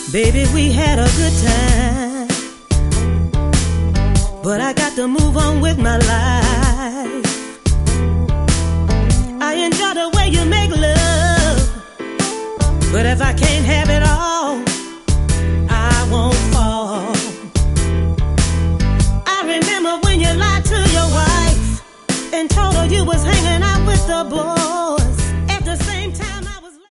Baby, we had a good time, but I got to move on with my life. I enjoy the way you make love, but if I can't have it all, I won't fall. I remember when you lied to your wife and told her you was hanging out with the boys.